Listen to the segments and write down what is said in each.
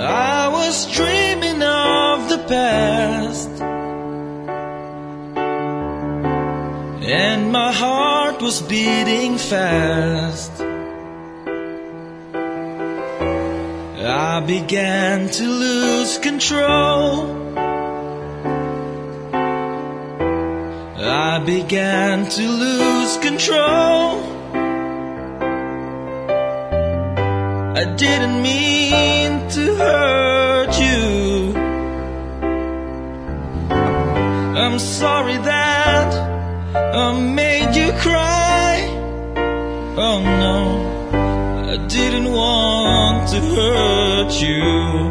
I was dreaming of the past, and my heart was beating fast. I began to lose control. I began to lose control. I didn't mean to hurt you. I'm sorry that I made you cry. Oh no, I didn't want to hurt you.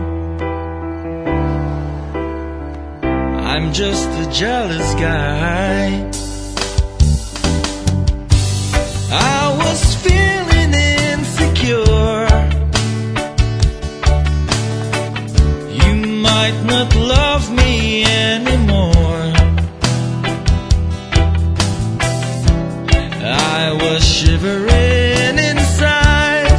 I'm just a jealous guy. I was feeling insecure. You might not love me anymore. I was shivering inside.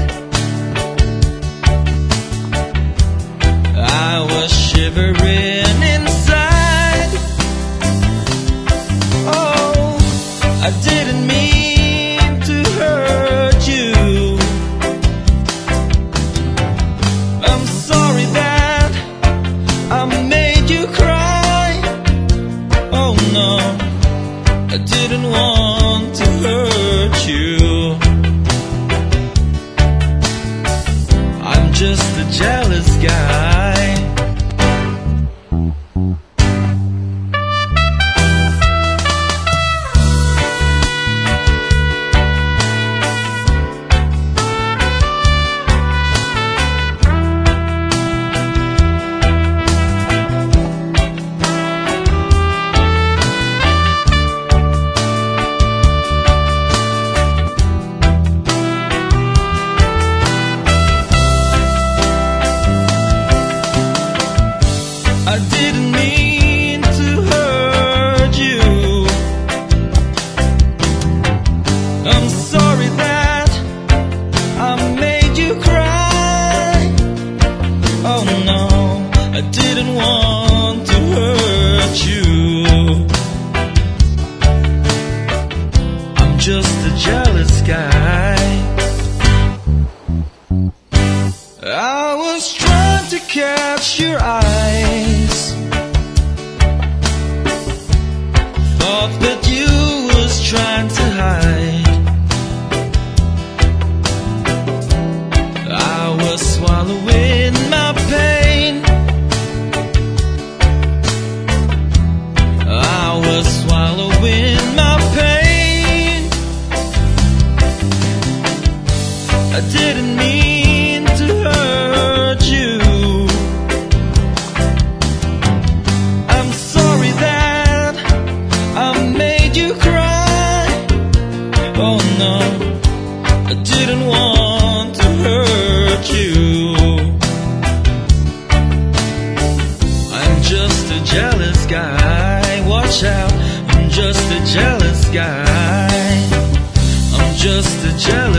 I was shivering inside. Oh, I didn't mean to hurt you. I'm sorry that I made you cry. Oh no, I didn't want to hurt you. I'm just a jealous guy. I didn't mean to hurt you. I'm sorry that I made you cry. Oh no, I didn't want to hurt you. I'm just a jealous guy. I was trying to catch your eyes. Thought that you was trying to hide. I was swallowing my pain. I was swallowing my pain. I didn't mean to hurt you. I'm sorry that I made you cry. Oh no, I didn't want to hurt you. I'm just a jealous guy. Watch out, I'm just a jealous guy. I'm just a jealous